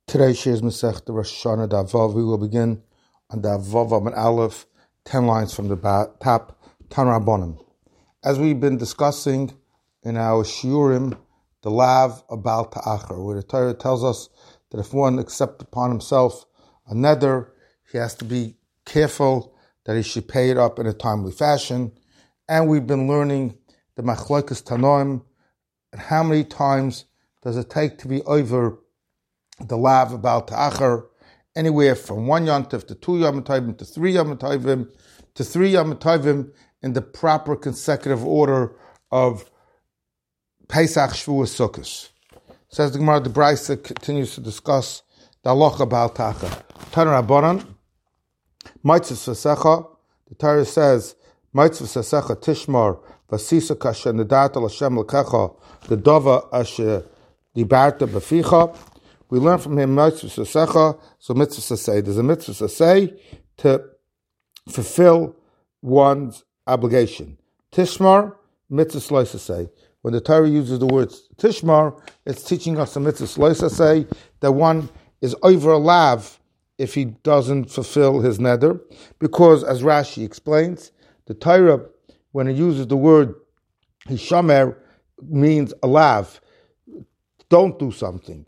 Today's Shir is Masechta Rosh Hashanah Davav. We will begin on Davav Amud Aleph, 10 lines from the top, Tan Rabbanan. As we've been discussing in our Shiurim, the Lav Abal Ta'achar, where the Torah tells us that if one accepts upon himself a neder, he has to be careful that he should pay it up in a timely fashion. And we've been learning the Machlokes Tanoim, and how many times does it take to be over the Lav Abal Ta'achar, anywhere from 1 Yom Tov to 2 Yom Tovim to 3 Yom Tovim to 3 Yom Tovim in the proper consecutive order of Pesach, Shavuos, Sukkot. Says the Gemara, the Brisa continues to discuss the halacha Abal Ta'achar. Tan Rabbanan, Maitzvus V'secha, the Torah says, Maitzvus V'secha Tishmar V'sisa Kasher Nedarta L'Shem L'kecha the Dova Asher Dibarta B'ficha. We learn from him mitzvah sasecha, so mitzvah saseh. There's a mitzvah saseh to fulfill one's obligation. Tishmar, mitzvah slo saseh. When the Torah uses the word tishmar, it's teaching us a mitzvah slo saseh, that one is over a lav if he doesn't fulfill his neder. Because, as Rashi explains, the Torah, when it uses the word hishamer, means a lav. Don't do something.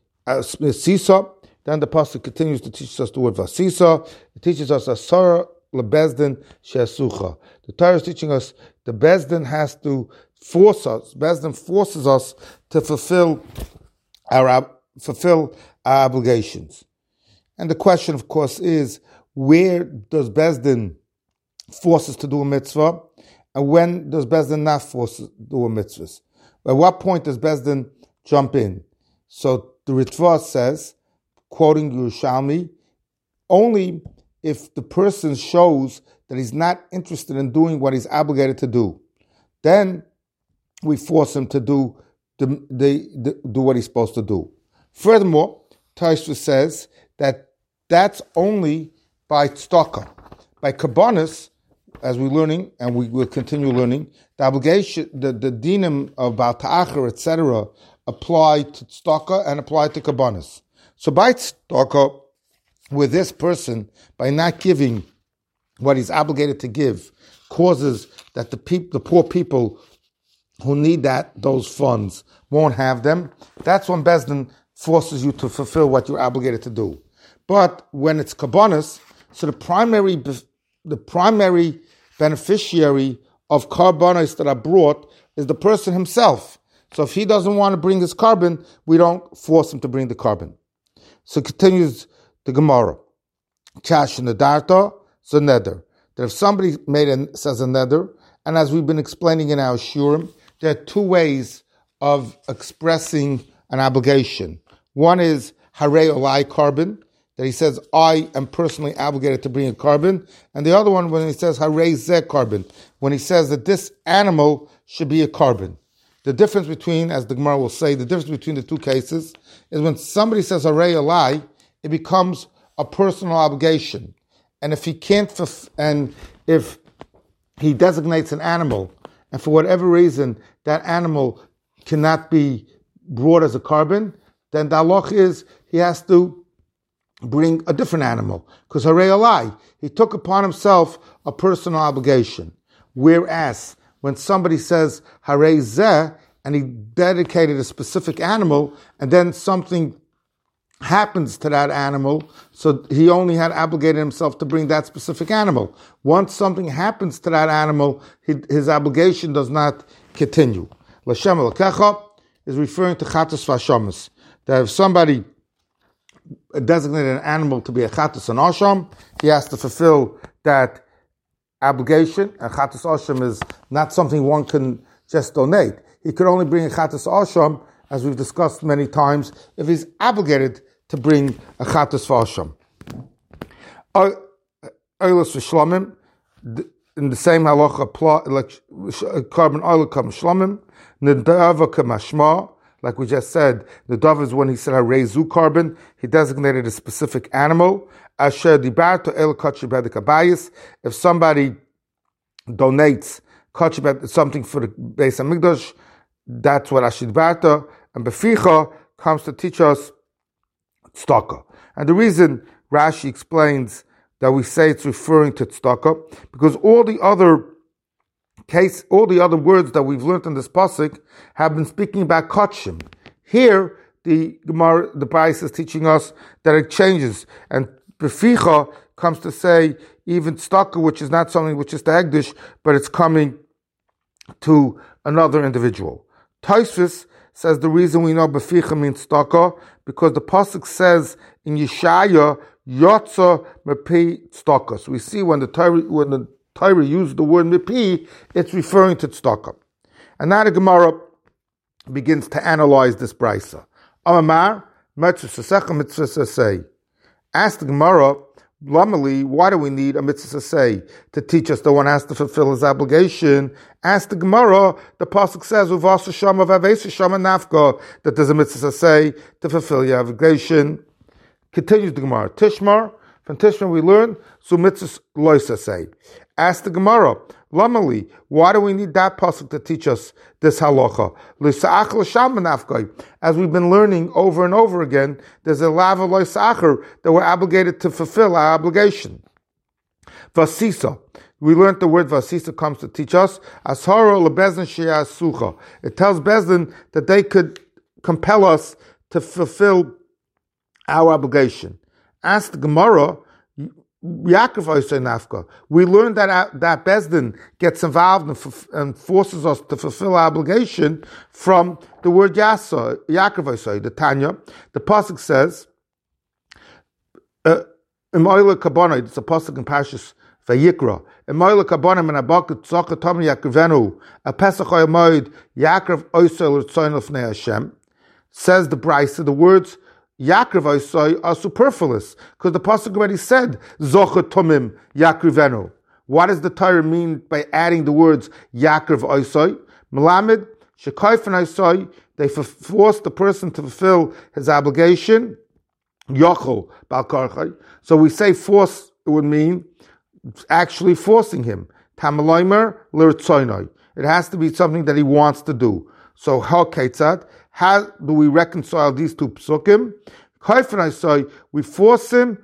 Sisa, then the pasuk continues to teach us the word vasisa. It teaches us asara lebezdin shesucha. The Torah is teaching us the bezdin has to force us. Bezdin forces us to fulfill our obligations. And the question, of course, is where does bezdin force us to do a mitzvah, and when does bezdin not force us to do a mitzvah? At what point does bezdin jump in? So the Ritva says, quoting Yerushalmi, only if the person shows that he's not interested in doing what he's obligated to do, then we force him to do what he's supposed to do. Furthermore, Taisva says that that's only by tzedakah. By kabbanis, as we're learning, and we will continue learning, the obligation, the dinim of Baal Ta'achar, etc., apply to tzedakah and apply to kabbanis. So by tzedakah, with this person, by not giving what he's obligated to give, causes that the poor people who need those funds won't have them. That's when Bezdin forces you to fulfill what you're obligated to do. But when it's kabbanis, so the primary beneficiary of karbanos that are brought is the person himself. So if he doesn't want to bring his carbon, we don't force him to bring the carbon. So continues the Gemara. Chash nedarta, so neder. That if somebody says a neder, and as we've been explaining in our shurim, there are two ways of expressing an obligation. One is harei olai carbon, that he says, I am personally obligated to bring a carbon. And the other one, when he says harei zeh carbon, when he says that this animal should be a carbon. The difference between, as the Gemara will say, the difference between the two cases is when somebody says harei olai, it becomes a personal obligation. And if he can't, and if he designates an animal, and for whatever reason that animal cannot be brought as a carbon, then the halach is he has to bring a different animal. Because harei olai, he took upon himself a personal obligation. Whereas when somebody says harei zeh, and he dedicated a specific animal, and then something happens to that animal, so he only had obligated himself to bring that specific animal. Once something happens to that animal, his obligation does not continue. L'shem l'kecha is referring to chatas v'ashamas. That if somebody designated an animal to be a chatas and asham, he has to fulfill that obligation. And chatas asham is not something one can just donate. He could only bring a chatas asham, as we've discussed many times, if he's obligated to bring a chatas v'asham. Oilus v'shlamim, in the same halacha apply, like carbon oil comes shlamim, nedava kamashma, like we just said, the dove is when he said harei zu carbon, he designated a specific animal. Asher dibarto el kachir bedek abayis, if somebody donates something for the Beis Hamikdash, that's what Ashid Barta, and Beficha comes to teach us tzedakah. And the reason Rashi explains that we say it's referring to tzedakah, because all the other words that we've learned in this pasuk have been speaking about kachim. Here, the Gemara, the Bais is teaching us that it changes, and beficha comes to say even tzedakah, which is not something which is the Hegdish, but it's coming to another individual. Tosfos says the reason we know beficha means tzedakah because the pasuk says in Yeshaya yotza mepi tzedakah. So we see when the Torah used the word mepi, it's referring to tzedakah. And now the Gemara begins to analyze this brisa. Amar mitzvah say. Ask the Gemara, Lamali, why do we need a mitzvah say to teach us that one has to fulfill his obligation? Ask the Gemara, the pasuk says uvasa shama v'avesa shama nafka, that there's a mitzvah say to fulfill your obligation. Continues the Gemara. Tishmar, from Tishmar we learn so mitzvah loisa say. Ask the Gemara, Lamali, why do we need that pasuk to teach us this halacha? As we've been learning over and over again, there's a lava loisachar that we're obligated to fulfill our obligation. Vasisa, we learned the word vasisa comes to teach us. Ashara lebezdin sheyasucha. It tells Bezdin that they could compel us to fulfill our obligation. Ask the Gemara, Yaakov Oisei Nafka. We learned that Bezdin gets involved and forces us to fulfill our obligation from the word Yaakov Oisei, the Tanya. The pasuk says, Imoyle Kabonai, it's a pasuk in Parshas Vayikra. Imoyle Kabonai men abakut tzaka tam Yaakivenu, a Pesach Oimoid Yaakov Oisei l'tzoyin l'fnei Hashem. Says the Brisa, the words Yaakov Oisai are superfluous because the pasuk already said Zocha Tomim Yaakrivenu. What does the Torah mean by adding the words Yaakov Oisai? Melamed Shekayfen Oisai. They force the person to fulfill his obligation. Yochel Balkarchai. So we say force, it would mean actually forcing him. Tamaloimer Lirtzoinoi. It has to be something that he wants to do. So how Ketzad? How do we reconcile these two psukim? We force him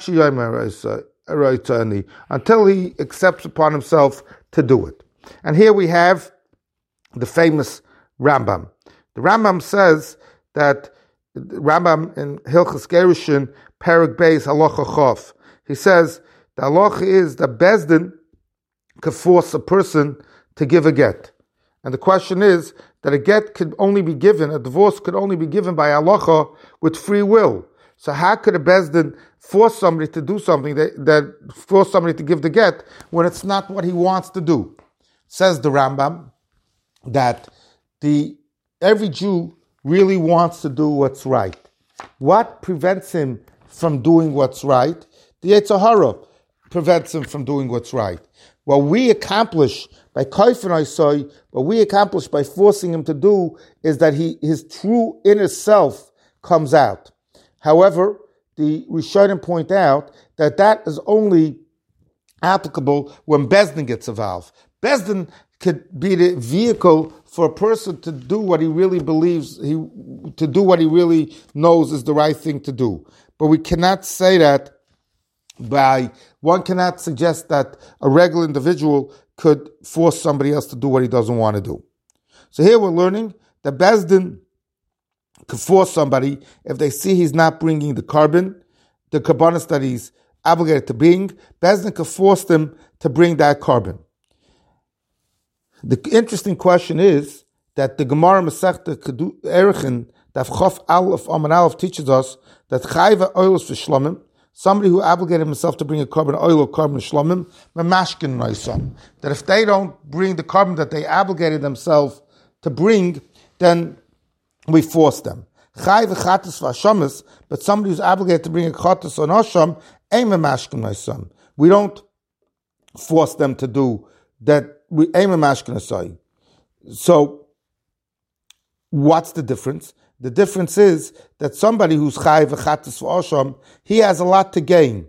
until he accepts upon himself to do it. And here we have the famous Rambam. The Rambam says that Rambam in Hilchas Gerushin, Perek Beis Halacha Chof. He says the halacha is that Bezdin can force a person to give a get. And the question is that a get could only be given, a divorce could only be given by halacha with free will. So how could a bezdin force somebody to do something that force somebody to give the get when it's not what he wants to do? Says the Rambam that every Jew really wants to do what's right. What prevents him from doing what's right? The Yetzer Hara prevents him from doing what's right. What we accomplish by Kaifen Oisai, what we accomplish by forcing him to do is that his true inner self comes out. However, the Rishonim point out that is only applicable when Bezdin gets involved. Bezdin could be the vehicle for a person to do what he really believes, to do what he really knows is the right thing to do. But we cannot say that one cannot suggest that a regular individual could force somebody else to do what he doesn't want to do. So here we're learning that Bezdin could force somebody if they see he's not bringing the carbonus that he's obligated to bring. Bezdin could force them to bring that carbon. The interesting question is that the Gemara Masechta Erechin Daf Chof Aleph Amud Aleph teaches us that Chayva Oilus v'Shlomim, somebody who obligated himself to bring a carbon oil or carbon shlomim, mamashkin noisam. That if they don't bring the carbon that they obligated themselves to bring, then we force them. Chay v'chatas v'ashamis, but somebody who's obligated to bring a chatas or asham, aim mamashkin noisam. We don't force them to do that. We aim mamashkin noisam. So, what's the difference? The difference is that somebody who's chay v'chatas v'asham, he has a lot to gain,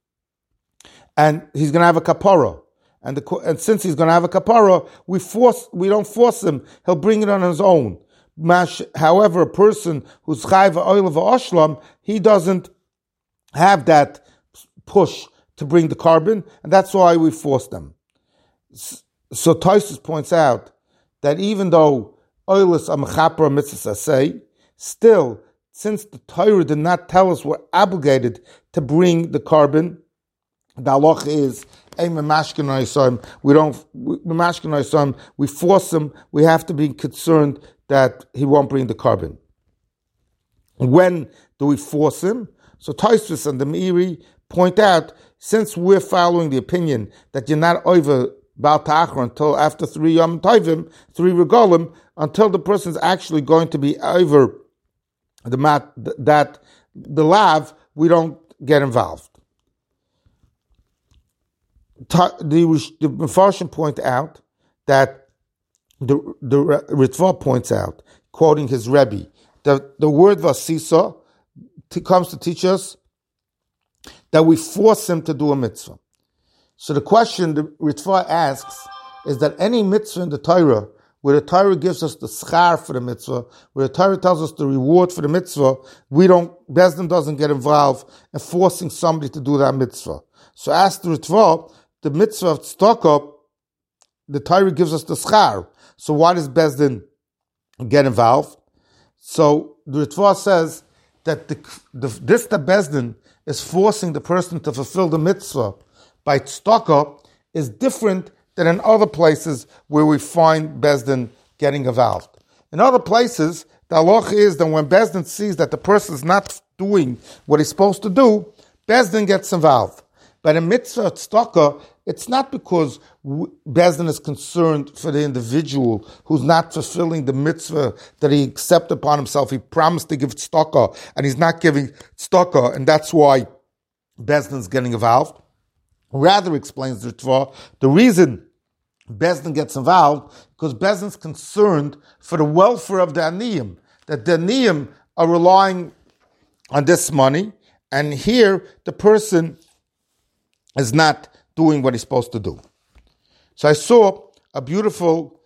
and he's going to have a kapara. And since he's going to have a kapara, we don't force him. He'll bring it on his own. However, a person who's chayv oil of ashlam, he doesn't have that push to bring the carbon, and that's why we force them. So Tosfos points out that even though oilus are mechaper mitzvahs asay, still, since the Torah did not tell us we're obligated to bring the carbon, the halacha is we force him. We have to be concerned that he won't bring the carbon. When do we force him? So Tosfos and the Meiri point out, since we're following the opinion that you're not over Baal Ta'achar until after 3 Yom Tovim, 3 Regalim, until the person's actually going to be over the lav, we don't get involved. The Mefarshim point out that the Ritva points out, quoting his Rebbe, that the word vasisa comes to teach us that we force him to do a mitzvah. So the question the Ritva asks is that any mitzvah in the Torah, where the Torah gives us the schar for the mitzvah, where the Torah tells us the reward for the mitzvah, Beis Din doesn't get involved in forcing somebody to do that mitzvah. So ask the Ritva, the mitzvah of tzedakah, the Torah gives us the schar. So why does Beis Din get involved? So the Ritva says that the Beis Din is forcing the person to fulfill the mitzvah by tzedakah is different than in other places where we find Beis Din getting involved. In other places, the halacha is that when Beis Din sees that the person is not doing what he's supposed to do, Beis Din gets involved. But in mitzvah tzedakah, it's not because Beis Din is concerned for the individual who's not fulfilling the mitzvah that he accepted upon himself. He promised to give tzedakah, and he's not giving tzedakah, and that's why Beis Din is getting involved. Rather, explains the Ritva, the reason Beis Din gets involved because Beis Din is concerned for the welfare of the aniyim, that the aniyim are relying on this money, and here the person is not doing what he's supposed to do. So I saw a beautiful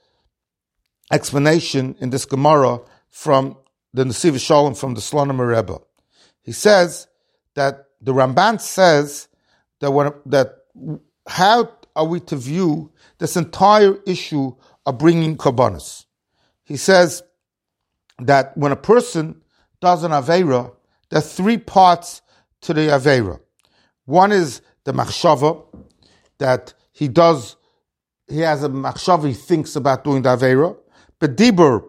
explanation in this Gemara from the Nesiv Shalom from the Slonim Rebbe. He says that the Ramban says that how are we to view this entire issue of bringing korbanos? He says that when a person does an aveira, there are 3 parts to the aveira. One is the machshava, that he has a machshava, he thinks about doing the aveira. But dibur,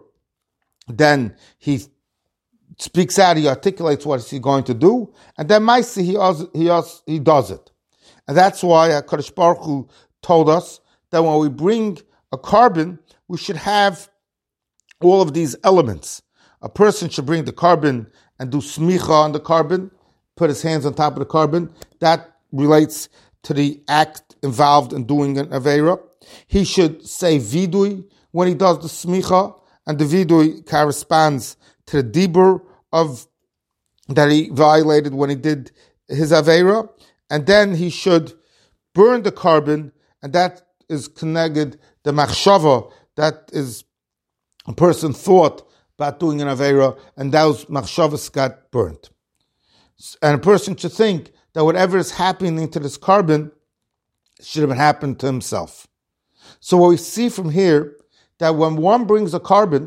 then he speaks out, he articulates what he's going to do, and then maisi, he does it. And that's why HaKadosh Baruch Hu told us that when we bring a carbon, we should have all of these elements. A person should bring the carbon and do smicha on the carbon, put his hands on top of the carbon. That relates to the act involved in doing an aveira. He should say vidui when he does the smicha, and the vidui corresponds to the dibur of that he violated when he did his aveira. And then he should burn the carbon, and that is connected the machshava, that is a person thought about doing an aveira, and those machshavas got burnt. And a person should think that whatever is happening to this carbon should have happened to himself. So what we see from here, that when one brings a carbon,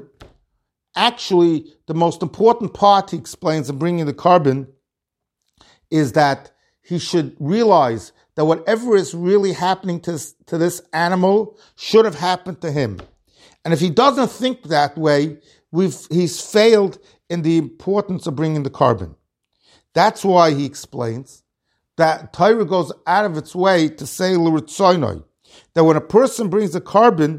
actually the most important part, he explains, in bringing the carbon is that he should realize that whatever is really happening to this animal should have happened to him. And if he doesn't think that way, he's failed in the importance of bringing the carbon. That's why he explains that Torah goes out of its way to say l'ritzoynoi, that when a person brings a carbon,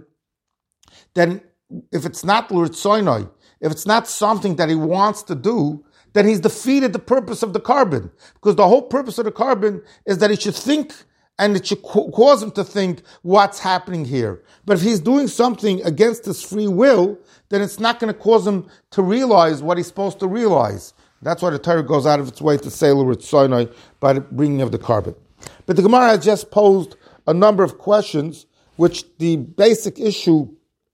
then if it's not l'ritzoynoi, if it's not something that he wants to do, then he's defeated the purpose of the carbon. Because the whole purpose of the carbon is that he should think, and it should cause him to think what's happening here. But if he's doing something against his free will, then it's not going to cause him to realize what he's supposed to realize. That's why the Torah goes out of its way to say l'ritzoynoi by the bringing of the carbon. But the Gemara has just posed a number of questions, which the basic issue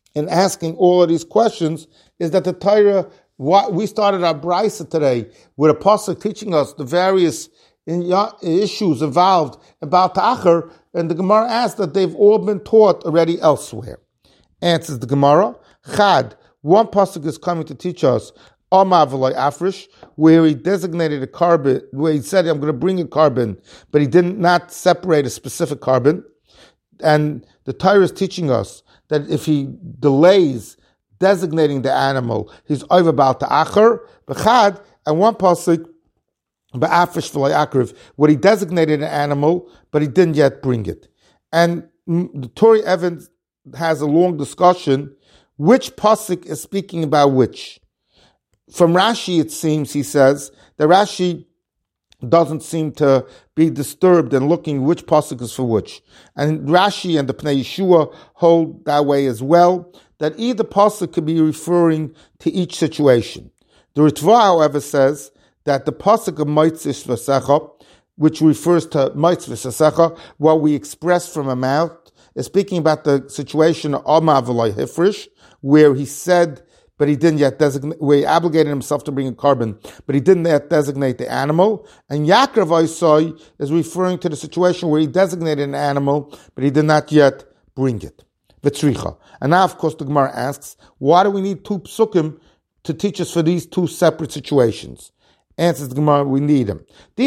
in asking all of these questions is that the Torah, what we started our brisa today with a pasuk teaching us the various issues involved about Ta'achar, and the Gemara asks that they've all been taught already elsewhere. Answers the Gemara, Chad, one pasuk is coming to teach us Amar v'loy Afrish, where he designated a carbon, where he said, I'm going to bring a carbon, but he did not separate a specific carbon. And the Torah is teaching us that if he delays designating the animal, he's over about Ta'achar, B'chad, and one pasuk, Ba'afresh v'loy Akriv, where he designated an animal, but he didn't yet bring it. And the Torah Evans has a long discussion, which pasuk is speaking about which. From Rashi, it seems, he says, that Rashi doesn't seem to be disturbed in looking which pasuk is for which. And Rashi and the Pnei Yeshua hold that way as well, that either pasuk could be referring to each situation. The Ritva, however, says that the pasuk of Moitzis V'Secha, which refers to Moitzis V'Secha, what we express from a mouth, is speaking about the situation of Amar v'loy Hifrish, where he said, but he didn't yet designate, where he obligated himself to bring a carbon, but he didn't yet designate the animal. And Yaakov Isai is referring to the situation where he designated an animal, but he did not yet bring it. V'tzricha. And now, of course, the Gemara asks, why do we need two psukim to teach us for these two separate situations? Answers the Gemara, we need them.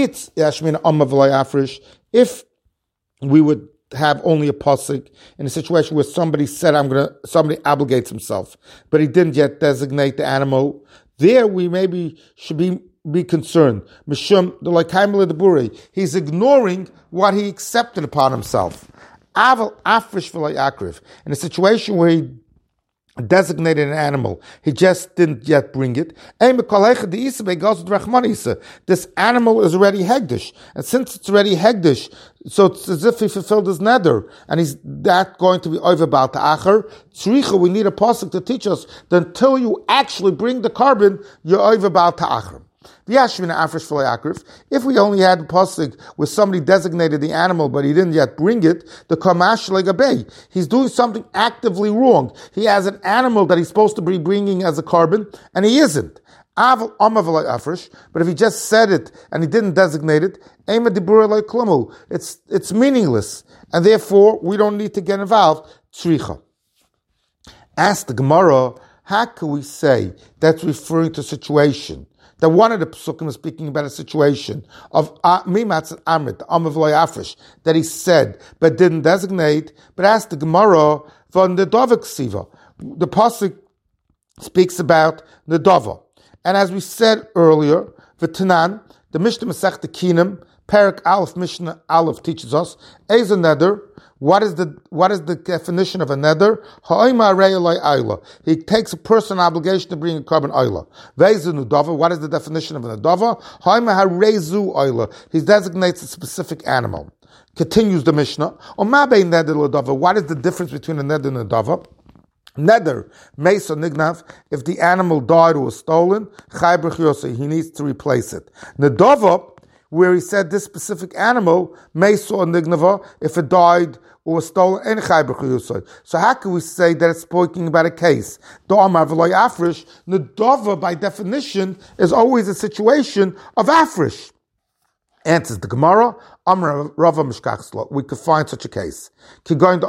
If we would have only a pasuk in a situation where somebody said, somebody obligates himself, but he didn't yet designate the animal, there we maybe should be concerned. Mishum, the Lakaimel de Buri, he's ignoring what he accepted upon himself. Aval Afrish v'loy Akriv, in a situation where he designated an animal, he just didn't yet bring it. This animal is already hegdish, and since it's already hegdish, so it's as if he fulfilled his neder, and he's not going to be over about the acher. Tzricha, we need a pasuk to teach us that until you actually bring the carbon, you're over about the acher. If we only had a pasuk where somebody designated the animal but he didn't yet bring it, the kamash legabei, he's doing something actively wrong. He has an animal that he's supposed to be bringing as a carbon, and he isn't. But if he just said it and he didn't designate it, it's meaningless, and therefore we don't need to get involved. Tzricha. Ask the Gemara, how can we say that's referring to a situation? That one of the psukim is speaking about a situation of Mimatz and Amrit, Amav Loy Afrish, that he said but didn't designate. But ask the Gemara from the Dovah Ksiva. The pasuk speaks about the Dovah, and as we said earlier, V'Tanan, the Mishnah Masechta Kinim, Perak Aleph Mishnah Aleph teaches us Ezer Neder. What is the definition of a neder? He takes a personal obligation to bring a carbon oila. What is the definition of a nedava? He designates a specific animal. Continues the Mishnah. What is the difference between a neder and a nedava? Neder, meis or nignav, if the animal died or was stolen, he needs to replace it. Nedava, where he said this specific animal, meis or nignava, if it died or was stolen, and so how can we say that it's speaking about a case? Nedava, by definition, is always a situation of afrish. Answers the Gemara, we could find such a case. He accept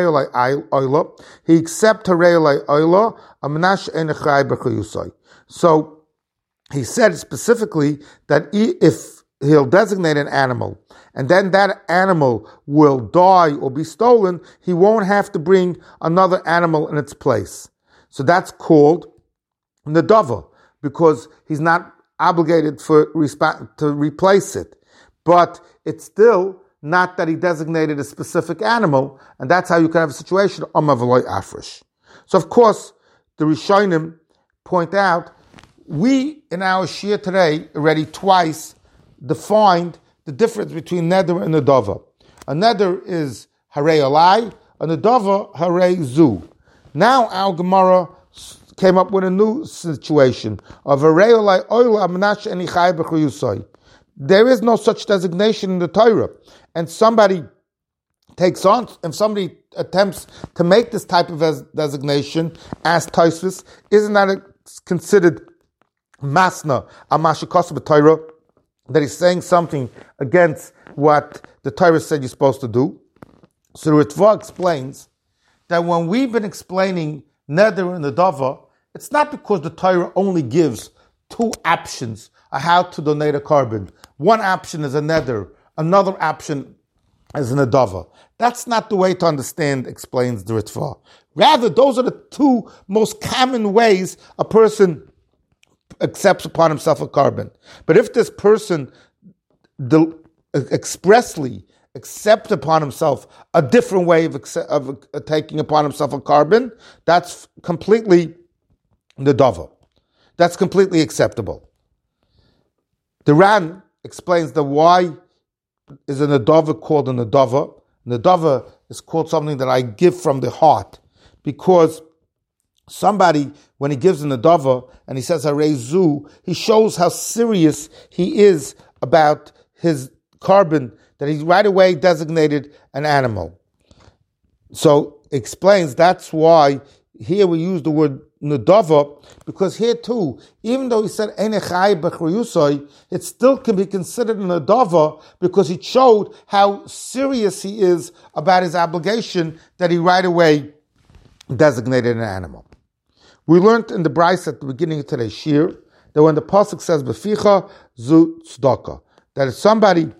So he said specifically that if he'll designate an animal, and then that animal will die or be stolen, he won't have to bring another animal in its place. So that's called nedava, because he's not obligated to replace it. But it's still not that he designated a specific animal, and that's how you can have a situation of Amav Afrish. So of course, the Rishonim point out, we in our Shia today already twice defined the difference between neder and nedava. A neder is harei alai, a nedava harei zu. Now our Gemara came up with a new situation of harei alai oila amnash eni chai b'chuyusai. There is no such designation in the Torah, and somebody takes on, if somebody attempts to make this type of designation as Tosfos, isn't that considered masna amashikosa b'Torah, that he's saying something against what the Torah said you're supposed to do? So the Ritva explains that when we've been explaining neder and nedava, it's not because the Torah only gives two options of how to donate a carbon. One option is a neder, another option is a nedava. That's not the way to understand, explains the Ritva. Rather, those are the two most common ways a person accepts upon himself a carbon. But if this person expressly accepts upon himself a different way of taking upon himself a carbon, that's completely nedava. That's completely acceptable. The Ran explains that why is a nedava called a nedava. Nedava is called something that I give from the heart, because somebody, when he gives a nedava and he says harei zu, he shows how serious he is about his carbon, that he's right away designated an animal. So explains that's why here we use the word nedava, because here too, even though he said ein echai b'chriyusoi, it still can be considered a nedava because he showed how serious he is about his obligation, that he right away designated an animal. We learned in the Bryce at the beginning of today's shir that when the pasuk says beficha zu tzedakah, that if somebody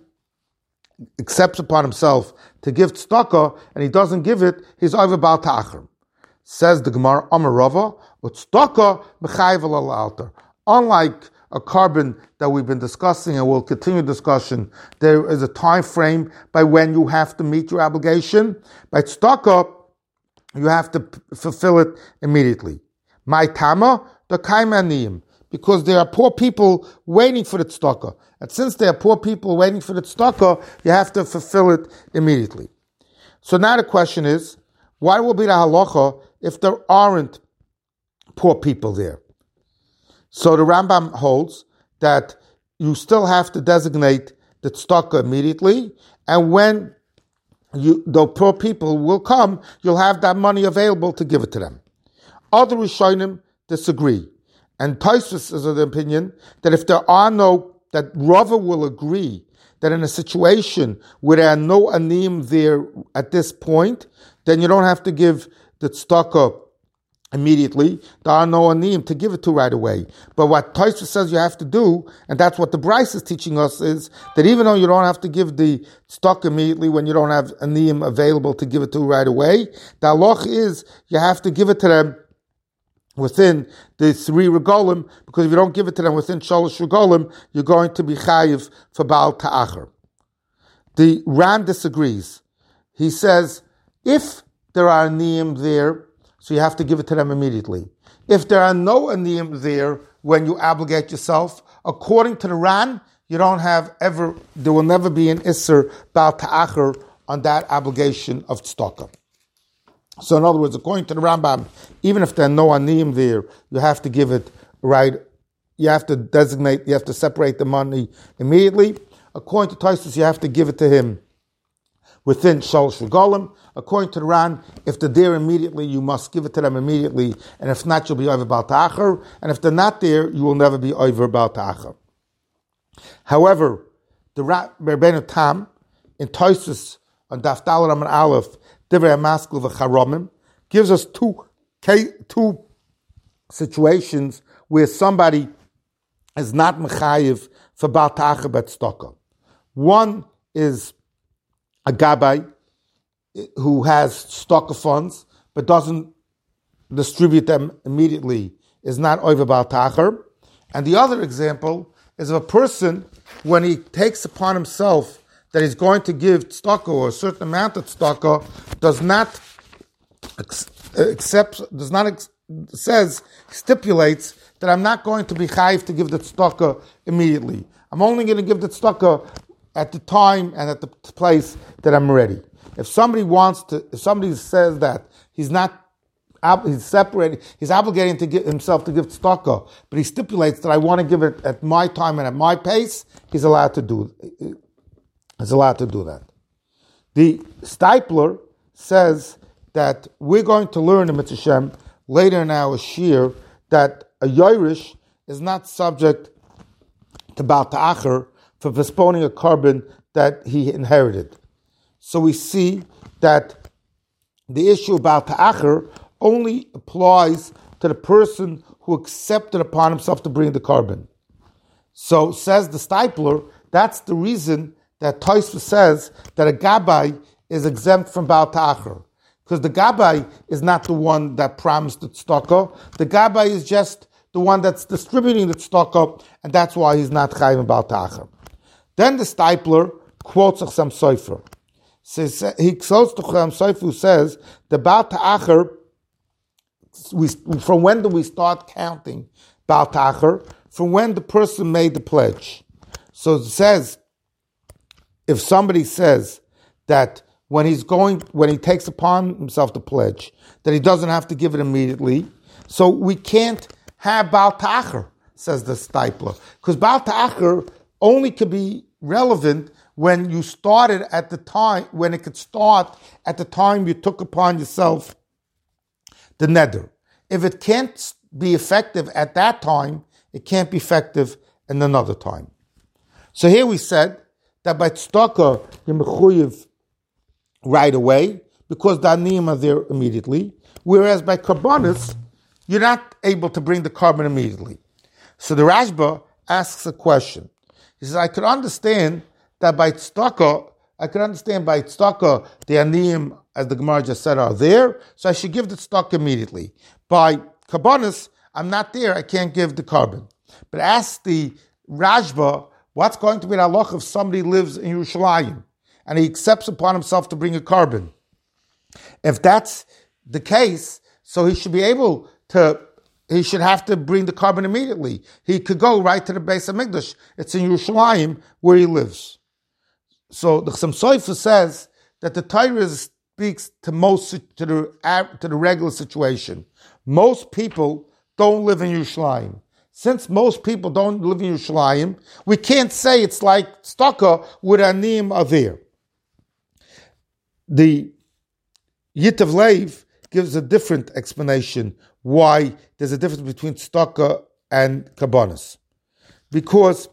accepts upon himself to give tzedakah and he doesn't give it, he's over bal ta'achar. Says the Gemara, Amar Rava, tzedakah mechayev al altar. Unlike a carbon that we've been discussing and we'll continue discussion, there is a time frame by when you have to meet your obligation. By tzedakah, you have to fulfill it immediately. My tama, the kaimaniyim, because there are poor people waiting for the tzedakah. And since there are poor people waiting for the tzedakah, you have to fulfill it immediately. So now the question is, why will be the halacha if there aren't poor people there? So the Rambam holds that you still have to designate the tzedakah immediately, and when the poor people will come, you'll have that money available to give it to them. Other Rishonim disagree, and Tosfos is of the opinion that if there are that Rava will agree that in a situation where there are no anim there at this point, then you don't have to give the tzedakah immediately. There are no anim to give it to right away. But what Tosfos says you have to do, and that's what the Bryce is teaching us, is that even though you don't have to give the tzedakah immediately when you don't have anim available to give it to right away, the halach is you have to give it to them within the 3 regalim, because if you don't give it to them within 3 regalim, you're going to be chayiv for Baal Ta'achar. The Ran disagrees. He says, if there are aniyim there, so you have to give it to them immediately. If there are no aniyim there when you obligate yourself, according to the Ran, there will never be an Isser Baal Ta'achar on that obligation of tzedakah. So in other words, according to the Rambam, even if there are no aniyim there, you have to give it right. You have to designate, you have to separate the money immediately. According to Tosfos, you have to give it to him within 3 regalim. According to the Ran, if they're there immediately, you must give it to them immediately, and if not, you'll be over Baal Ta'achar, and if they're not there, you will never be over Baal Ta'achar. However, the Rabbeinu Tam, in Tosfos, on Daf Daled Amud Aleph, Divrei HaMaskil v'Charomim, gives us two situations where somebody is not mechayiv for Baal Ta'achar but tzedakah. One is a gabbai who has tzedakah funds but doesn't distribute them immediately, is not over Baal Ta'achar. And the other example is of a person when he takes upon himself that he's going to give tzedakah or a certain amount of tzedakah, stipulates that I'm not going to be chayiv to give the tzedakah immediately. I'm only going to give the tzedakah at the time and at the place that I'm ready. If somebody says that he's separated, he's obligating to give himself to give tzedakah, but he stipulates that I want to give it at my time and at my pace, he's allowed to do that. The Stipler says that we're going to learn in Mitzvah Shem later in our shir that a Yoirish is not subject to Baal Ta'achar for postponing a carbon that he inherited. So we see that the issue about Ta'achar only applies to the person who accepted upon himself to bring the carbon. So says the Stipler, that's the reason that Tosfos says that a Gabbai is exempt from Baal Ta'achar. Because the Gabbai is not the one that promised the tzedakah. The Gabbai is just the one that's distributing the tzedakah, and that's why he's not chayv in Baal Ta'achar. Then the Stipler quotes Chassam Sofer. He quotes the Chassam Sofer who says, the Baal Ta'achar, from when do we start counting Baal Ta'achar? From when the person made the pledge. So it says, if somebody says that when he takes upon himself the pledge, that he doesn't have to give it immediately, so we can't have Baal Ta'achar, says the Stipler. Because Baal Ta'achar only could be relevant when you started at the time, when it could start at the time you took upon yourself the neder. If it can't be effective at that time, it can't be effective in another time. So here we said that by tzedakah, you're mechuyev right away, because the aniyim are there immediately, whereas by karbonis, you're not able to bring the carbon immediately. So the Rashba asks a question. He says, I could understand that by tzedakah, the aniyim, as the Gemara just said, are there, so I should give the tzedakah immediately. By karbonis, I'm not there, I can't give the carbon. But ask the Rashba, what's going to be the halach if somebody lives in Yerushalayim and he accepts upon himself to bring a carbon? If that's the case, so he should have to bring the carbon immediately. He could go right to the Beis HaMikdash. It's in Yerushalayim where he lives. So the Chassam Sofer says that the Torah speaks to the regular situation. Most people don't live in Yerushalayim. Since most people don't live in Yerushalayim, we can't say it's like tzedakah where aniyim are there. The Yitav Leiv gives a different explanation why there's a difference between tzedakah and karbonos. Because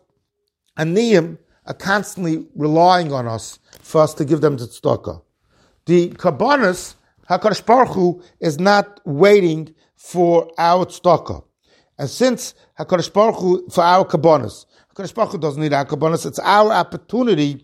aniyim are constantly relying on us for us to give them the tzedakah. The karbonos, HaKadosh Baruch Hu is not waiting for our tzedakah. And since HaKadosh Baruch Hu, for our karbonos, HaKadosh Baruch Hu doesn't need our karbonos, it's our opportunity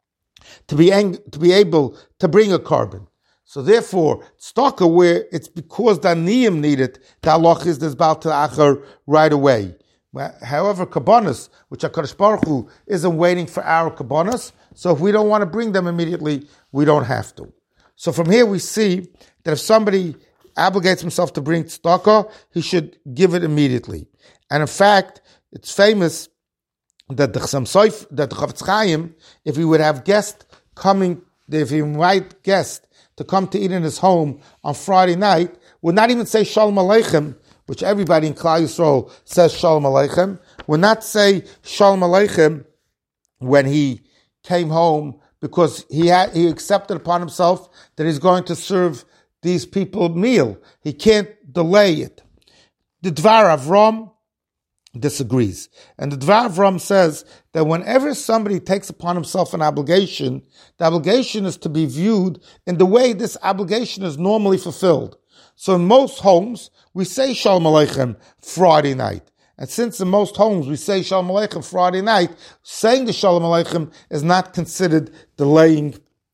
to be able to bring a carbon. So therefore, tzedakah, where it's because the aniyim need it, the halach is there's Baal Ta'achar right away. However, karbonos, which HaKadosh Baruch Hu isn't waiting for our karbonos, so if we don't want to bring them immediately, we don't have to. So from here we see that if somebody obligates himself to bring tzedakah, he should give it immediately. And in fact, it's famous that the Chafetz Chaim, if he would have guests coming, if he invite guests to come to eat in his home on Friday night, would not even say Shalom Aleichem, which everybody in Klal Yisrael says Shalom Aleichem, would not say Shalom Aleichem when he came home, because he accepted upon himself that he's going to serve these people a meal. He can't delay it. The Dvar Avram disagrees. And the Dvar Avram says that whenever somebody takes upon himself an obligation, the obligation is to be viewed in the way this obligation is normally fulfilled. So in most homes, we say Shalom Aleichem Friday night. And since in most homes we say Shalom Aleichem Friday night, saying the Shalom Aleichem is not considered delaying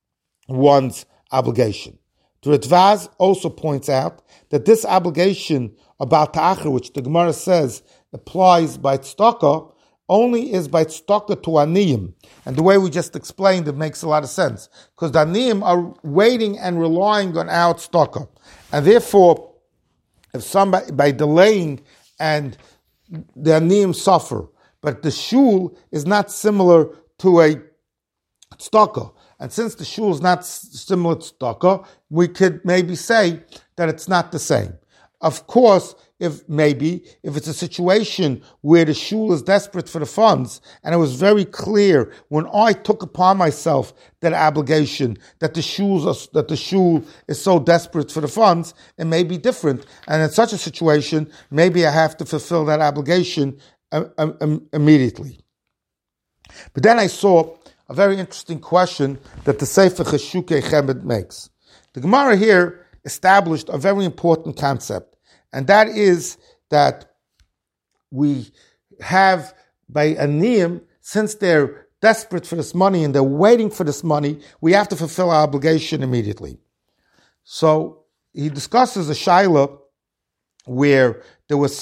one's obligation. The Ritvaz also points out that this obligation about Ta'achar, which the Gemara says applies by tzedakah, only is by tzedakah to aniyim. And the way we just explained it makes a lot of sense. Because the aniyim are waiting and relying on our tzedakah. And therefore, if somebody, by delaying, and the aniyim suffer, but the shul is not similar to a tzedakah. And since the shul is not similar to tzedakah, we could maybe say that it's not the same. Of course, if it's a situation where the shul is desperate for the funds, and it was very clear when I took upon myself that obligation that the shul is so desperate for the funds, it may be different. And in such a situation, maybe I have to fulfill that obligation immediately. But then I saw a very interesting question that the Sefer Cheshukei Chemed makes. The Gemara here established a very important concept, and that is that we have, by aniyim, since they're desperate for this money and they're waiting for this money, we have to fulfill our obligation immediately. So he discusses a shaila where there was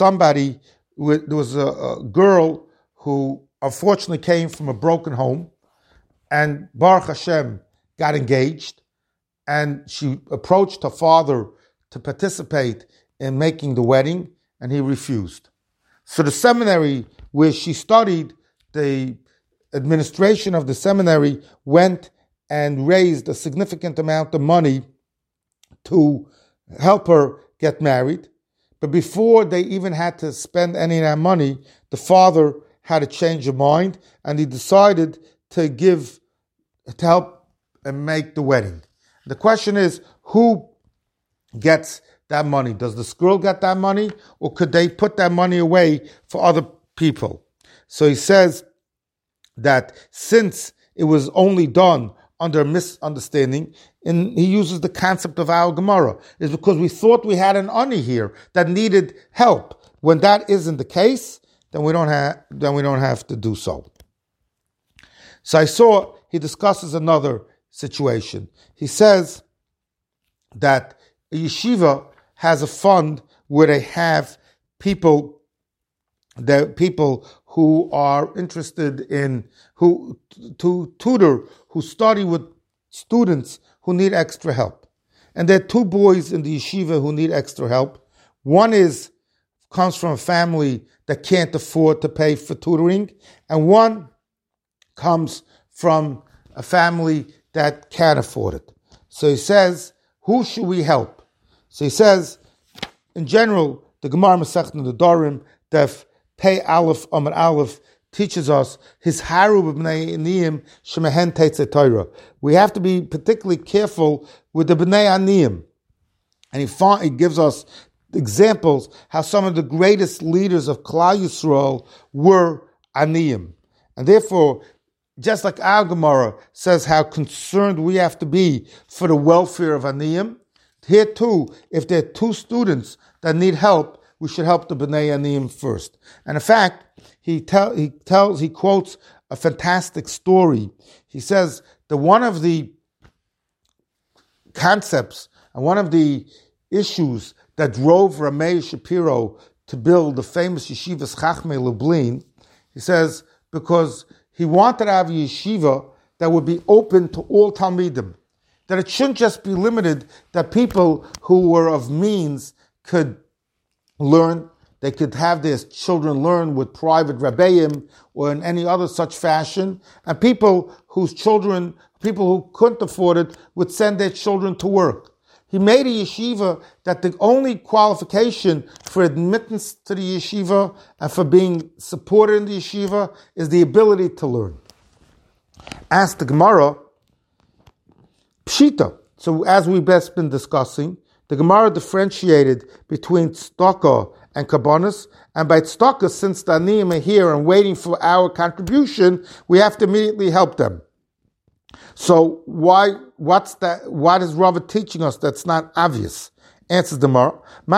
a girl who unfortunately came from a broken home, and Baruch Hashem got engaged, and she approached her father to participate in making the wedding, and he refused. So the seminary where she studied, the administration of the seminary went and raised a significant amount of money to help her get married. But before they even had to spend any of that money, the father had a change of mind, and he decided to help and make the wedding. The question is, who gets that money? Does the girl get that money, or could they put that money away for other people? So he says that since it was only done under a misunderstanding, and he uses the concept of our Gemara, is because we thought we had an ani here that needed help. When that isn't the case, then we don't have to do so. So I saw he discusses another situation. He says that a yeshiva has a fund where they have people who are interested in who study with students who need extra help. And there are two boys in the yeshiva who need extra help. One comes from a family that can't afford to pay for tutoring, and one comes from a family that can afford it. So he says, who should we help? So he says, in general, the Gemara Masechet Nedarim, Daf Pei Aleph Amar Aleph, teaches us his haru b'bnei aniyim shemehen teitzei Torah. We have to be particularly careful with the b'nei aniyim, and he gives us examples how some of the greatest leaders of Klal Yisrael were aniyim, and therefore, just like our Gemara says how concerned we have to be for the welfare of aniyim, here too, if there are two students that need help, we should help the b'nei aniyim first. And in fact, he quotes a fantastic story. He says that one of the concepts and one of the issues that drove Ramey Shapiro to build the famous Yeshivas Chachmei Lublin, he says, because he wanted to have a yeshiva that would be open to all Talmidim, that it shouldn't just be limited that people who were of means could learn. They could have their children learn with private rabbeim or in any other such fashion, and people who couldn't afford it would send their children to work. He made a yeshiva that the only qualification for admittance to the yeshiva and for being supported in the yeshiva is the ability to learn. Ask the Gemara, Pshita. So as we've best been discussing, the Gemara differentiated between tzedakah and kabbanis, and by tzedakah, since the aniyim are here and waiting for our contribution, we have to immediately help them. So what is Rava teaching us that's not obvious? Answers the Gemara.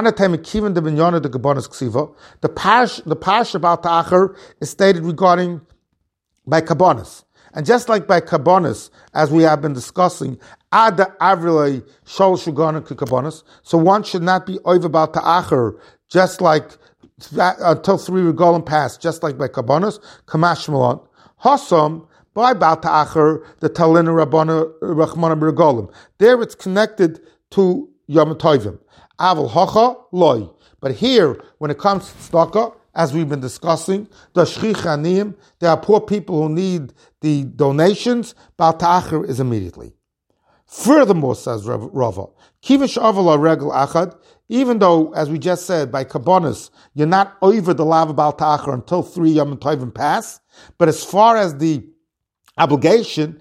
The parsha about Ta'achar is stated regarding by kabbanis. And just like by kabbanis, as we have been discussing, Ada Avrilei Shol Shugana Kabbanis, so one should not be over about Ta'achar, just like until 3 regalim pass, just like by kabbanis, Kamash Malon. Hossam, by Baal Ta'achar, the Talin Rabbana Rachmana Regalim. There it's connected to Yom Tovim. Aval Hocha Loi. But here, when it comes to tzedakah, as we've been discussing, the Shchich Aniyim, there are poor people who need the donations. Baal Ta'achar is immediately. Furthermore, says Rava, Kivish Avala Regel Achad, even though, as we just said, by Kabbonis, you're not over the Lav Baal Ta'achar until 3 Yom Tovim pass, but as far as the obligation,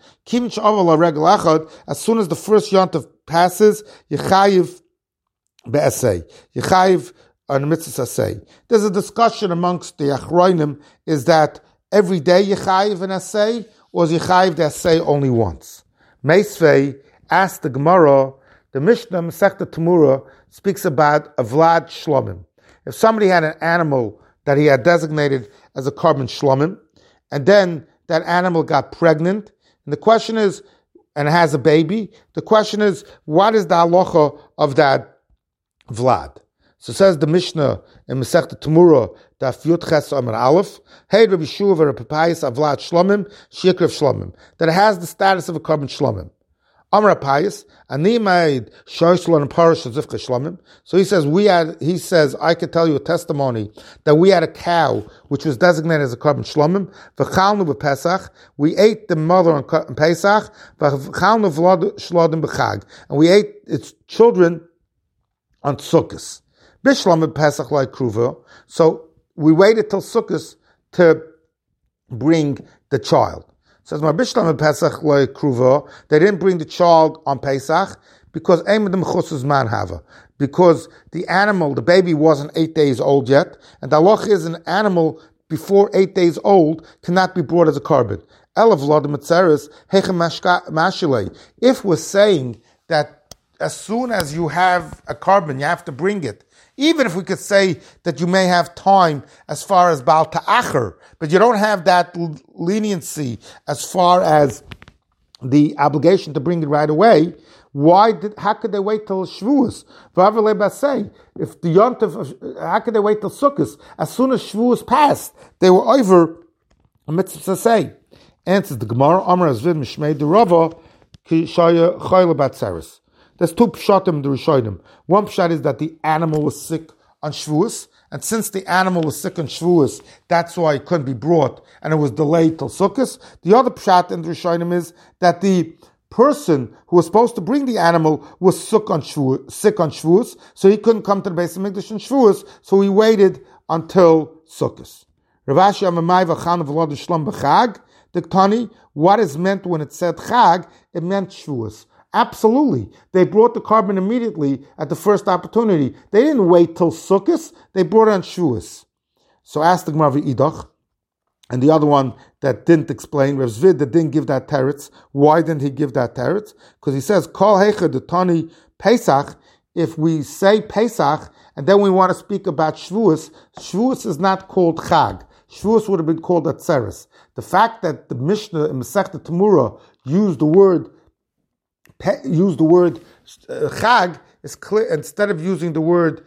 as soon as the first Yom Tov passes, Yechayiv be'aseh. Yechayiv on the mitzvah aseh. There's a discussion amongst the Achronim, is that every day Yechayiv and aseh, or is Yechayiv the aseh only once? Meisvei asked the Gemara, the Mishnah Masechta Tamura speaks about a Vlad Shlomim. If somebody had an animal that he had designated as a carbon Shlomim, and then that animal got pregnant, and the question is, and has a baby, the question is, what is the halacha of that Vlad? So says the Mishnah in Masechta Tamura, Daf Yud Ches Amar Aleph, Hey Rabbi Shuv Rabbi Payis Avlad Shlomim, Shikrev Shlomim, that it has the status of a carbon Shlomim. Amar Payis, Ani made Shoyslon and Parash Zivka Shlomim. So he says, I could tell you a testimony that we had a cow which was designated as a carbon Shlomim. V'chalnu b'Pesach, we ate the mother on Pesach. V'chalnu v'lod shlodim b'Chag, and we ate its children on Sukkos. Bishlam Pesach like Kruva. So we waited till Sukkos to bring the child. Says my Bishlam Pesach like Kruva. They didn't bring the child on Pesach because because the animal, the baby wasn't 8 days old yet, and the halach is an animal before 8 days old cannot be brought as a carbon. If we're saying that as soon as you have a carbon, you have to bring it, even if we could say that you may have time as far as Baal Ta'achar, but you don't have that leniency as far as the obligation to bring it right away, how could they wait till Shavuos? If the Yontif, how could they wait till Sukkot? As soon as Shavuos passed, they were over a mitzvah say. Answers the Gemara, Amar Azvid Mishmei de Rava, Ki Shaya Chayla Batzeres. There's two pshatim in the Rishonim. One pshat is that the animal was sick on Shavuos, and since the animal was sick on Shavuos, that's why it couldn't be brought, and it was delayed till Sukkot. The other pshat in the Rishonim is that the person who was supposed to bring the animal was sick on Shavuos, so he couldn't come to the Beis Hamikdash on Shavuos, so he waited until Sukkot. Rav Ashi Amamai v'chan v'lod shlam b'chag. Diktani, what is meant when it said Chag? It meant Shavuos. Absolutely. They brought the carbon immediately at the first opportunity. They didn't wait till Sukkot. They brought it on Shavuos. So asked the Gemara Idach, and the other one that didn't explain, Rav Zvid, that didn't give that teretz. Why didn't he give that teretz? Because he says, Kol Heicha Detani Pesach, if we say Pesach, and then we want to speak about Shavuos, Shavuos is not called Chag. Shavuos would have been called Atzeres. The fact that the Mishnah in Masechta Tamura used the word Chag is clear. Instead of using the word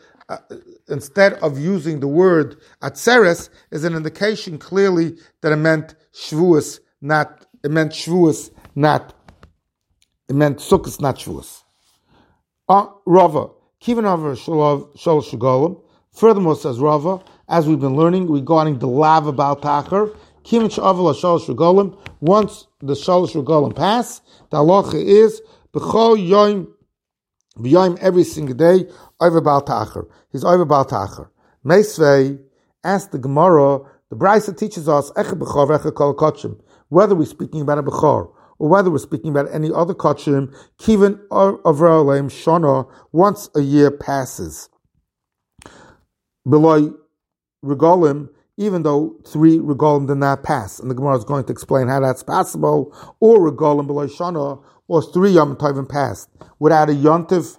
Atzeres, is an indication clearly that it meant Shavuos, it meant Sukkos, not Shavuos. Rava, Kivan Rava Shalosh Regalim. Furthermore, says Rava, as we've been learning regarding the Lav Baal Ta'achar, Kivan Sha'avel Shalosh Regalim. Once the Shalosh Regalim pass, the halacha is B'chol Yom, every single day, over Baal Ta'achar. He's over Baal Ta'achar. Meisvei asked the Gemara, the Brisa teaches us whether we're speaking about a Bechor or whether we're speaking about any other Kachim, Kivan Avra Aleim Shana, once a year passes. Below Regalim, even though 3 Regalim did not pass. And the Gemara is going to explain how that's possible, or Regalim below Shana, or 3 Yom Tovim passed, without a Yontif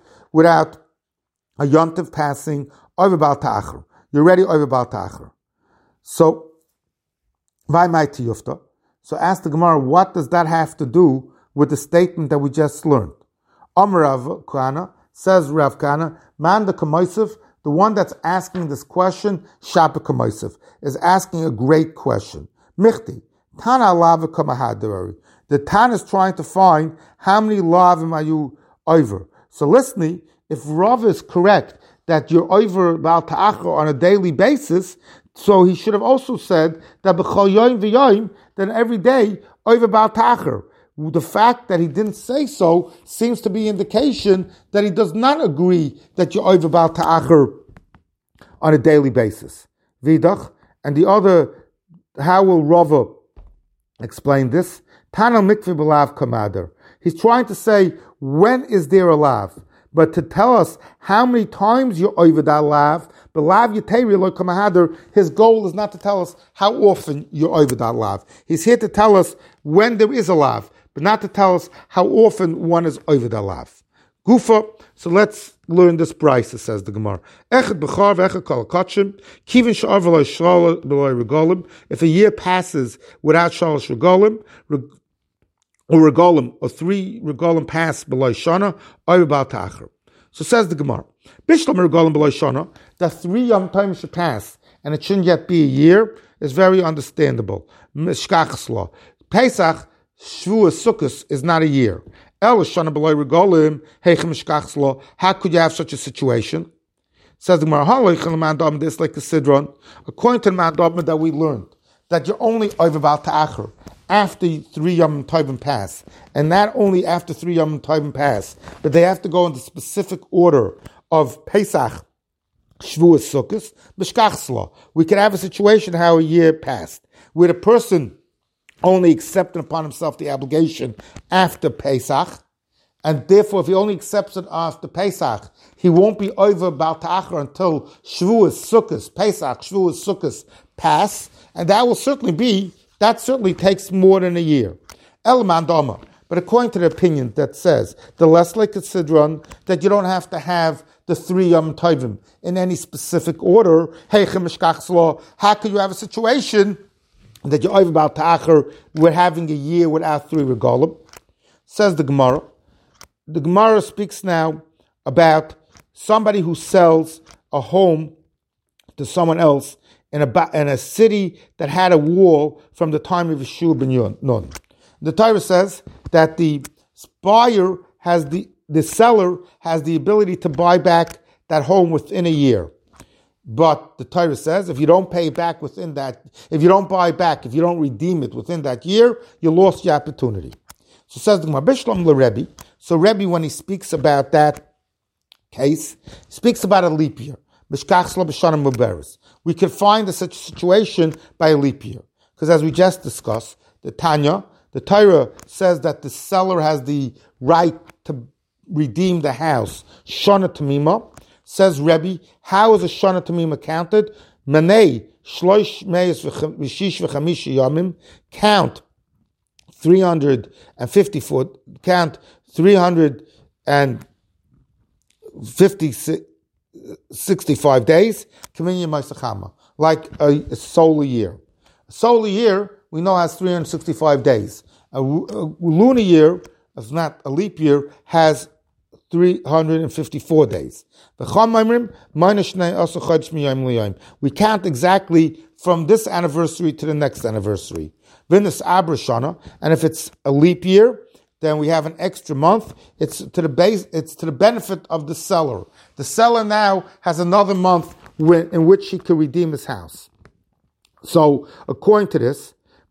passing, over Baal Ta'achar. You're ready over Baal Ta'achar. So, Vai Mai Tiyufta. So ask the Gemara, what does that have to do with the statement that we just learned? Amar Rav Kana, says Rav Kana, Man the Kamoisif, the one that's asking this question, Shapa Kamoisif, is asking a great question. Michti, Tana Lava Kamahadari. The Tan is trying to find how many lavim are you over. So listening, if Rav is correct that you're over Baal Ta'achar on a daily basis, so he should have also said that b'chol yom v'yom, then every day over Baal Ta'achar. The fact that he didn't say so seems to be indication that he does not agree that you're over Baal Ta'achar on a daily basis. Vidach. And the other, how will Rava explain this? Tanal mikveh b'lav kamader. He's trying to say, when is there a lav? But to tell us how many times you're over that lav, b'lav yiteri lo kamader, his goal is not to tell us how often you're over that lav. He's here to tell us when there is a lav, but not to tell us how often one is over that lav. Gufa, so let's learn this brisa, says the Gemara. Echad b'char v'echad kol kachim, kivin sh'ar v'lo sh'ral b'lo regalim. If a year passes without shalosh regalim, or regalim, or 3 regalim pass b'lo shana, over Baal Ta'achar. So says the Gemara, bishlam regalim b'lo shana, that 3 yom time should pass, and it shouldn't yet be a year, is very understandable. Mishkachas law. Pesach, Shavuos, Sukkos is not a year. How could you have such a situation? Says the Gemara, this like the Sidron, according to the Mandabma that we learned, that you're only over Baal Ta'achar after 3 Yom Tovim pass, and not only after 3 Yom Tovim pass, but they have to go in the specific order of Pesach, Shavuos, Sukkos, B'shkachs law. We could have a situation how a year passed, where the person only accepted upon himself the obligation after Pesach, and therefore if he only accepts it after Pesach, he won't be over Baal Ta'achar until Shavuos, Sukkos, Pesach, Shavuos, Sukkos pass, and that certainly takes more than a year. Elman Doma. But according to the opinion that says, the less like a Sidron, that you don't have to have the 3 Yom Tovim in any specific order, how could you have a situation that you're over Baal Ta'achar, we're having a year without 3 regalim? Says the Gemara. The Gemara speaks now about somebody who sells a home to someone else in a city that had a wall from the time of Yeshua ben Nun. The Torah says that the buyer the seller has the ability to buy back that home within a year. But the Torah says, if you don't pay back within that, if you don't buy back, if you don't redeem it within that year, you lost your opportunity. So says the Gemara, Bishlam LeRebbe. So Rebbe, when he speaks about that case, speaks about a leap year. We could find such a situation by a leap year. Because as we just discussed, the Torah says that the seller has the right to redeem the house. Shana Tamima. Says Rebbe, how is a Shana Tamima counted? Manei shloish meis v'shish v'chamish yomim. Count 354. Count 365 days. Kaminya Maisachama, like a solar year. A solar year we know has 365 days. A lunar year, it's not a leap year, has 354 days. We count exactly from this anniversary to the next anniversary. And if it's a leap year, then we have an extra month. It's to the benefit of the seller. The seller now has another month in which he can redeem his house. So, according to this,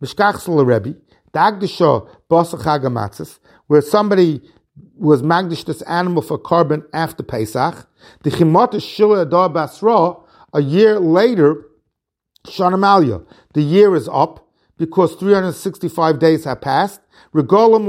where somebody was magdish this animal for carbon after Pesach, the Chimot Shila Adar Basra, a year later, Shanamalia, the year is up because 365 days have passed. Regolim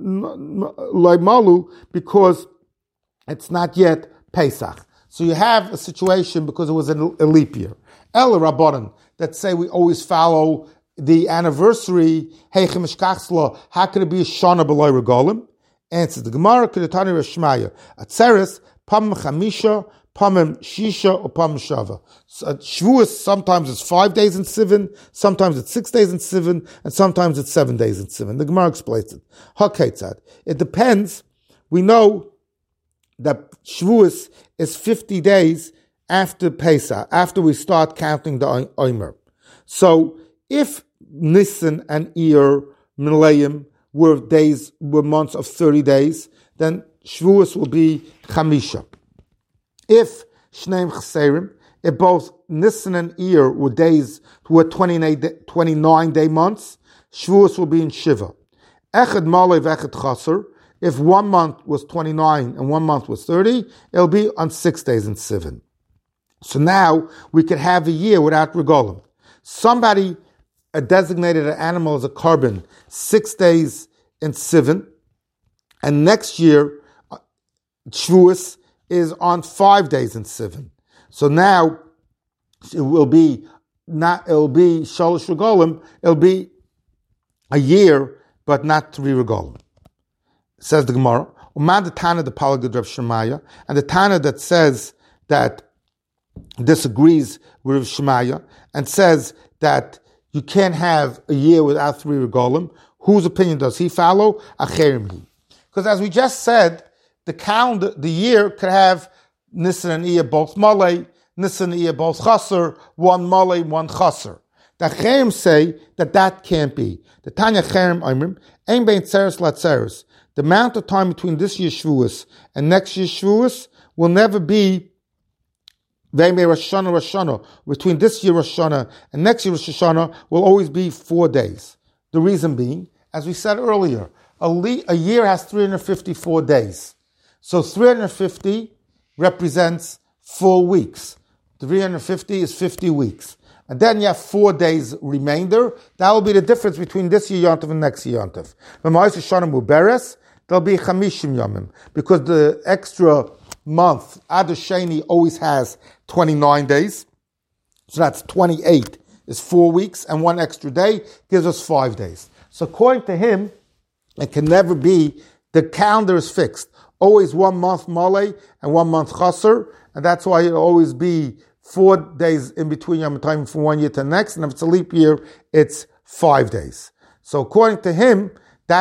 Malu, because it's not yet Pesach. So you have a situation because it was a leap year. El Rabbanan, that say we always follow the anniversary, Heichem Eshkachsla, how could it be a Shana B'loi Regolim? Answers the Gemara, Kedetani Reshmaya, Atzeres, Pam Chamisha, Pamim Shisha, or Pam Shava. So Shavuos, sometimes it's 5 days in Sivan, sometimes it's 6 days in Sivan, and sometimes it's 7 days in Sivan. The Gemara explains it. Haketzad. It depends. We know that Shavuos is 50 days after Pesach, after we start counting the Omer. So if Nisan and Iyar, Milayim, were months of 30 days, then Shavuos will be Chamisha. If Shneim Cheserim, if both Nisan and Iyar were 29-day months, Shavuos will be in Shiva. Echad Malay v'echad Chaser. If 1 month was 29 and 1 month was 30, it'll be on 6 days in Sivan. So now we could have a year without regalim. Somebody designated an animal as a carbon 6 days in Sivan, and next year Shavuos is on 5 days in Sivan. So now it will be Shalosh Regalim, it'll be a year, but not 3 regalim. Says the Gemara, Umad the Tana the Palagad Rav Shemaya, and the Tana that says that disagrees with Rav Shemaya and says that you can't have a year without 3 regalim. Whose opinion does he follow? Acherim. Because as we just said, the year could have Nisan and Iyah both Malay, Nisan and Iyah both Chaser, 1 Malay, 1 Chaser. The Acherim say that can't be. The Tanya Acherim Oimrim, Ein Bein Tzeres Latzeres. The amount of time between this year's Shavuos and next year's Shavuos will never be Ve'imei Rosh Hashanah. Between this year Rosh Hashanah and next year Rosh Hashanah will always be 4 days. The reason being, as we said earlier, a year has 354 days. So 350 represents 4 weeks. 350 is 50 weeks. And then you have 4 days remainder. That will be the difference between this year Yontif and next year Yontif. There'll be Chamishim Yomim, because the extra month, Adar Sheni, always has 29 days. So that's 28 is 4 weeks, and 1 extra day gives us 5 days. So according to him, it can never be, the calendar is fixed. Always 1 month Malay and 1 month Chaser, and that's why it'll always be 4 days in between Yom Tov from 1 year to the next, and if it's a leap year, it's 5 days. So according to him,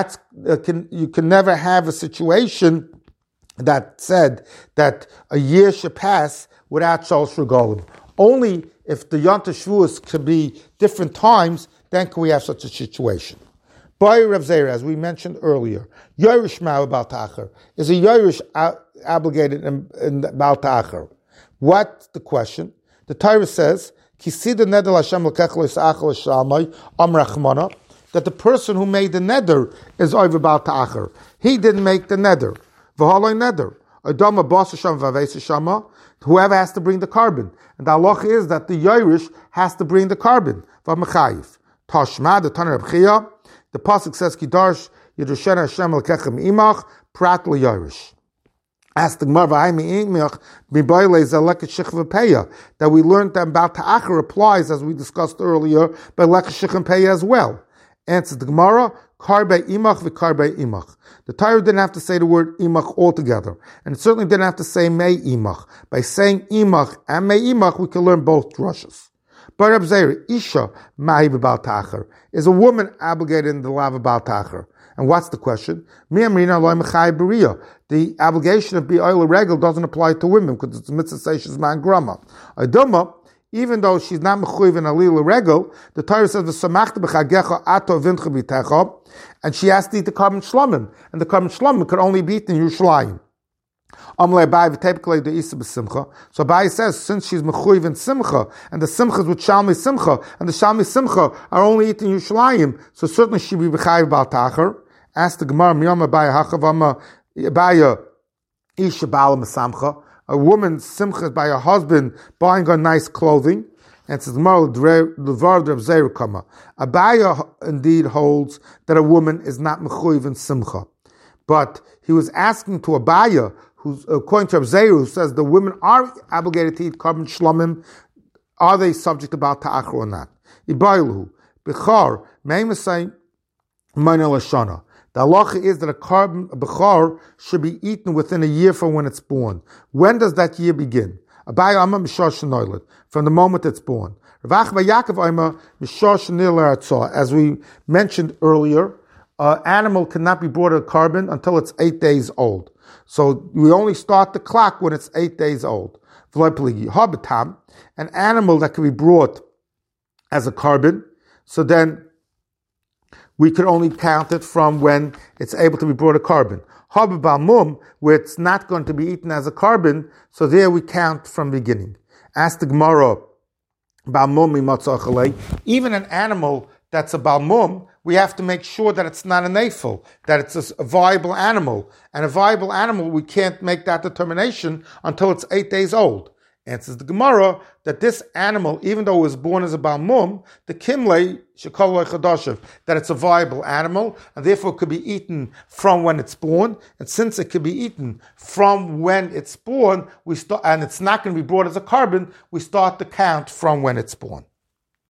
you can never have a situation that said that a year should pass without Shalosh Regalim. Only if the Yom Tov Shavuos could be different times, then can we have such a situation. By Rav Zera, as we mentioned earlier, Yerush Ma'u Bal Ta'achar is a Yerush obligated in Bal Ta'achar. What's the question? The Torah says, Kisida Nedel Hashem L'kech L'Yisachal L'Shalmai Am Rachmana, that the person who made the neder is over Bal Ta'achar. He didn't make the neder. V'haloi neder. Adama Bas Hashem V'aves Hashama, whoever has to bring the carbon. And the halacha is that the Yerush has to bring the carbon. V'machayif. Tashma, the Tanur Reb Chia, the pasuk says, Kidarsh Yidushen Hashem L'kechem Imach Prat L'Yerush. Ask the Gemara, that we learned that Bal Ta'achar applies, as we discussed earlier, by Lekashich Peya as well. Answers the Gemara, Karbe Imach v'Karbe Imach. The Torah didn't have to say the word Imach altogether, and it certainly didn't have to say Mei Imach. By saying Imach and Mei Imach, we can learn both drushes. But Reb Zera, Isha Mahi b'Bal Ta'achar, is a woman obligated in the law of Bal Ta'achar. And what's the question? The obligation of B'Oil Regel doesn't apply to women because it's a mitzvah seishes man grama. Aduma, even though she's not mechuyev in alila regel, the Torah says v'samachta b'chagecha ato v'incha b'techa, and she has to eat the carbon shlomim, and the carbon shlomim could only be eaten in Yerushalayim. So Abai says, since she's mechuyev in simcha, and the simcha is with shalmi simcha, and the shalmi simcha are only eaten in Yerushalayim, so certainly she be b'chayev Bal Ta'achar. Ask the Gemara, Miyam Abaya Hachavama Abaya Isha Bala Masamcha. A woman's simcha is by her husband buying her nice clothing. And it says, Abaya indeed holds that a woman is not mechuyev in simcha. But he was asking to Abaya, who's according to Rav Zera, who says the women are obligated to eat carbon shlomim, are they subject to Bal Ta'achar or not? Ibayluhu Bechar Meimasai Minor Lashana. The halacha is that a carbon bechar should be eaten within a year from when it's born. When does that year begin? From the moment it's born. As we mentioned earlier, an animal cannot be brought a carbon until it's 8 days old. So we only start the clock when it's 8 days old. An animal that can be brought as a carbon, so then we could only count it from when it's able to be brought a carbon. Habibamum, where it's not going to be eaten as a carbon, so there we count from the beginning. Ask the Gemara, even an animal that's a balmum, we have to make sure that it's not an aphel, that it's a viable animal. And a viable animal, we can't make that determination until it's 8 days old. Answers the Gemara that this animal, even though it was born as a balmum, the kimle shekoloi chadashiv, that it's a viable animal, and therefore it could be eaten from when it's born. And since it could be eaten from when it's born, and it's not going to be brought as a carbon, we start the count from when it's born.